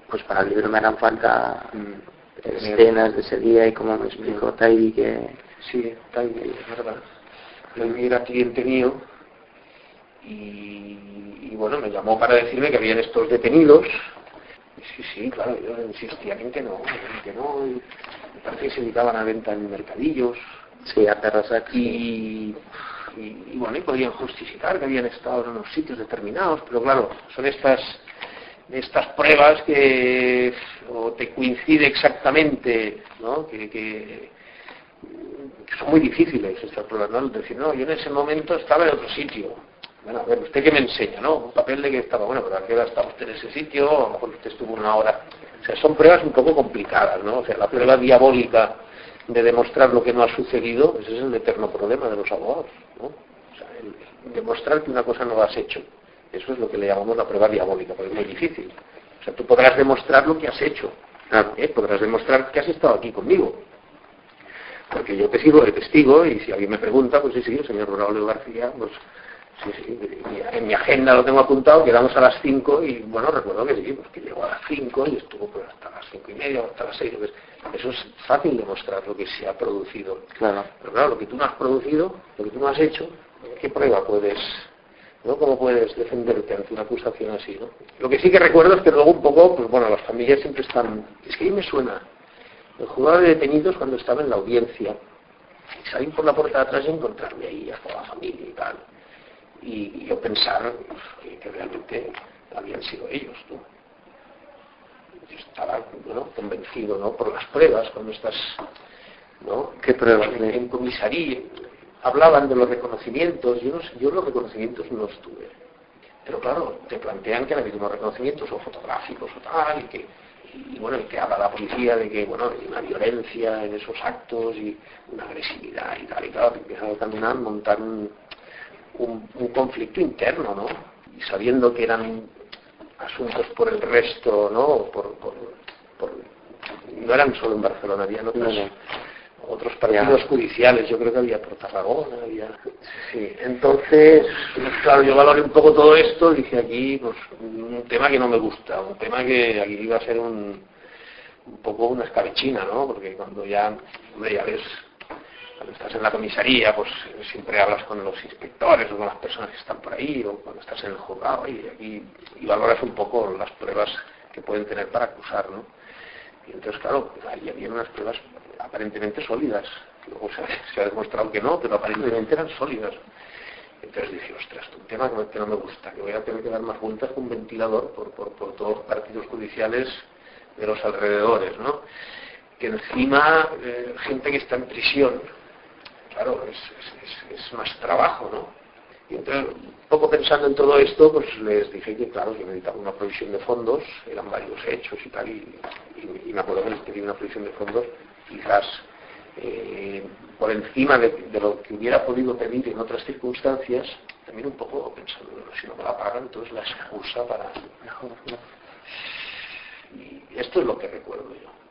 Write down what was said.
pues para el libro me harán falta escenas de ese día y como me explicó Tairi que... Sí, Tairi, es verdad. Tairi era cliente mío y bueno, me llamó para decirme que habían estos detenidos. Sí, claro, yo insistía en que no, y me parece que se dedicaban a venta en mercadillos. Sí, a perros aquí. Y bueno, y podían justificar que habían estado en unos sitios determinados, pero claro, son estas pruebas que o te coincide exactamente, ¿no? que son muy difíciles estas pruebas, ¿no? Es decir, no, yo en ese momento estaba en otro sitio. Bueno, a ver, ¿usted qué me enseña, no? Un papel de que estaba, bueno, pero ¿a qué hora estaba usted en ese sitio? A lo mejor usted estuvo una hora. O sea, son pruebas un poco complicadas, ¿no? O sea, la prueba diabólica de demostrar lo que no ha sucedido, ese es el eterno problema de los abogados, ¿no? O sea, el demostrar que una cosa no lo has hecho. Eso es lo que le llamamos la prueba diabólica, porque es muy difícil. O sea, tú podrás demostrar lo que has hecho, podrás demostrar que has estado aquí conmigo, porque yo te sirvo de testigo y si alguien me pregunta, pues sí, el señor Braulio García, pues sí, en mi agenda lo tengo apuntado, quedamos a las 5 y bueno, recuerdo que sí, pues que llegó a las 5 y estuvo pues hasta las 5:30 o hasta las 6. Pues, eso es fácil demostrar lo que se ha producido. Claro. Pero claro, lo que tú no has producido, lo que tú no has hecho, ¿qué prueba puedes, ¿no? ¿Cómo puedes defenderte ante una acusación así, ¿no? Lo que sí que recuerdo es que luego un poco, pues bueno, las familias siempre están, es que ahí me suena el juzgado de detenidos cuando estaba en la audiencia, y salir por la puerta de atrás y encontrarme ahí a toda la familia y tal. Y yo pensar que realmente habían sido ellos, ¿no? Yo estaba, bueno, convencido, ¿no? Por las pruebas, cuando estás, ¿no? ¿Qué pruebas? En comisaría hablaban de los reconocimientos. Yo los reconocimientos no los tuve. Pero claro, te plantean que han habido unos reconocimientos o fotográficos o tal, y bueno, y te habla la policía de que, bueno, hay una violencia en esos actos y una agresividad y tal, y claro, te empiezan también a montar un conflicto interno, ¿no? Y sabiendo que eran asuntos por el resto, ¿no? No eran solo en Barcelona, había otros partidos judiciales, yo creo que había por Tarragona, sí. Entonces, claro, yo valoré un poco todo esto, dije aquí, pues, un tema que no me gusta, un tema que aquí iba a ser un poco una escabechina, ¿no? Porque cuando ya ves, cuando estás en la comisaría, pues siempre hablas con los inspectores o con las personas que están por ahí, o cuando estás en el juzgado, y valoras un poco las pruebas que pueden tener para acusar, ¿no? Y entonces, claro, ahí había unas pruebas aparentemente sólidas. Luego se ha demostrado que no, pero aparentemente eran sólidas. Entonces dije, ostras, un tema que no me gusta, que voy a tener que dar más vueltas con un ventilador por todos los partidos judiciales de los alrededores, ¿no? Que encima, gente que está en prisión, claro, es más trabajo, ¿no? Y entonces, un poco pensando en todo esto, pues les dije que, claro, que necesitaba una provisión de fondos, eran varios hechos y tal, y me acuerdo que les pedí una provisión de fondos, quizás por encima de lo que hubiera podido pedir en otras circunstancias, también un poco pensando, si no me la pagan, entonces la excusa para... Y esto es lo que recuerdo yo.